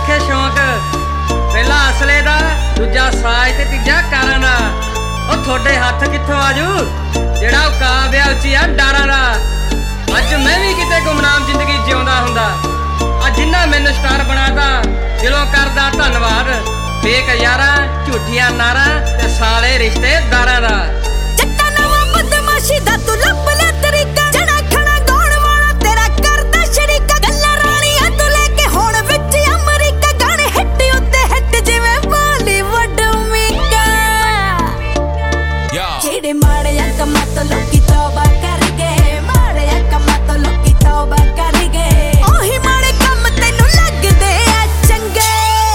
रखे शौक पहला असले दा दूजा साज ते तीजा कारां दा ओ थोड़े हथ कित्थों आजू जेड़ा उकाबिया उची आ डारां दा अज मैं भी किते गुमनाम जिंदगी जिउंदा हुंदा आ जिन्ना मैनू स्टार बनाता दिलों करदा धन्नवाद बेक यारा झूठियां नारा ते साले रिश्तेदारां दा जट्टा नवा बदमाशी दा तू लभ ले तरीका जड़ा खड़ा गौण वाला तेरा करदा शरीका गल्ला राणियां तू लेके हुण विच अमरीका गाने हिट उत्ते हिट जिवें बॉलीवुड मीका जेड़े माड़े कम्मां तो लोकी तौबा कर गए माड़े कम्मां तो लोकी तौबा कर गए ओही माड़े कम तैनू लगदे आ चंगे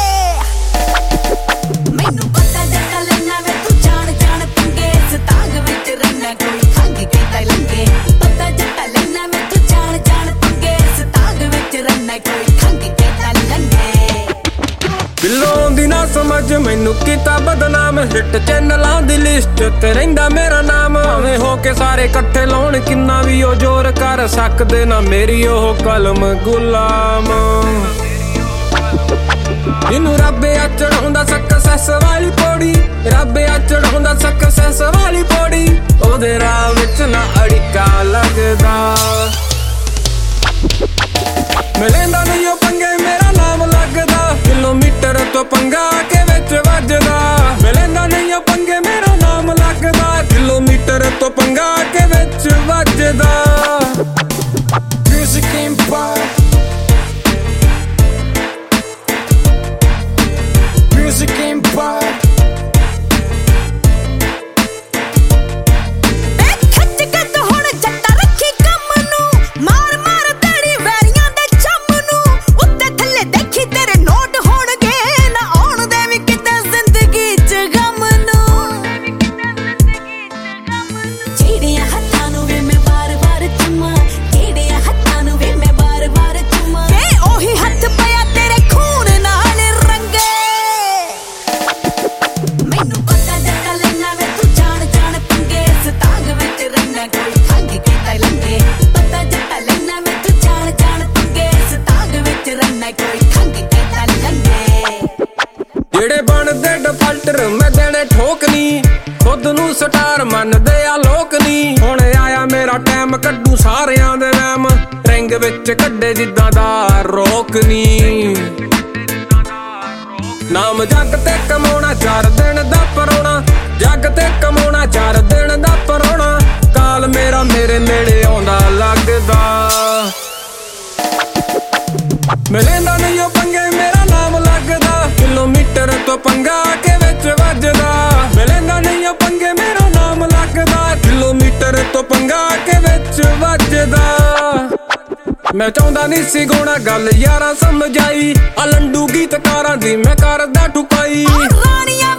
मैनू पता जट्टा लन्ना वे तू जान जान पंगे सतांग विच रन्ना कोई खंग के ता लंगे पता जट्टा लन्ना वे तू जान जान पंगे सतांग विच रन्ना कोई खंग के ता लंगे बिल्लों दी ना समझ मैनू कीता बदनाम हिट चैनलां दी लिस्ट ते रहिंदा मेरा नाम भावें हो के सारे कट्ठे लाउण किन्ना भी ओ जोर कर सकदे ना मेरी ओह कलम गुलाम इनू रब्बे आ चढ़ाउंदा सक्सेस वाली पौड़ी रब्बे आ चढ़ाउंदा सक्सेस वाली पौड़ी ओहदे राह विच ना अड़िका लगदा मैं लैंदा नहीं ओ पंगे मेरा नाम लगदा किलोमीटर तो पंगा के विच वजदा मैं लैंदा नहीं ओ पंगे मेरा नाम लगदा किलोमीटर तो पंगा के विच वजदा म्यूजिक एम्पायर म्यूजिक एम्पायर ਜਿਹੜੇ ਬਣਦੇ ਡਿਫਾਲਟਰ ਮੈਂ ਦੇਣੇ ਠੋਕ ਨੀ ਖੁਦ ਨੂੰ ਸਟਾਰ ਮੰਨਦੇ ਆ ਲੋਕ ਨੀ ਹੁਣ ਆਇਆ ਮੇਰਾ ਟਾਈਮ ਕੱਢੂ ਸਾਰਿਆਂ ਦੇ ਵਹਿਮ ਰਿੰਗ ਵਿੱਚ ਕੱਢੇ ਜਿੱਦਾਂ ਦਾ ਰੋਕ ਨੀ ਨਾਮ ਜੱਗ ਤੇ ਕਮਾਉਣਾ 4 ਦਿਨ ਦਾ ਪਰੋਣਾ ਜੱਗ ਤੇ ਕਮਾਉਣਾ 4 ਦਿਨ ਦਾ ਪਰੋਣਾ ਕਾਲ ਮੇਰਾ ਮੇਰੇ ਨੇੜੇ ਆਉਂਦਾ ਲੱਗਦਾ ਮੈਂ ਲੈਂਦਾ ਨਹੀਂ ਉਹ ਪੰਗੇ ਮੇਰਾ ਨਾਮ ਲੱਗਦਾ किलोमीटर तो पंगा के विच वजदा मैं लैंदा नहीं ओ पंगे मेरा नाम लगदा किलोमीटर तो पंगा के विच वजदा मैं चाहुंदा नहीं सी गोणा गल यारा समझ आई आ लंडू गीतकारां दी मैं करदा ठुकाई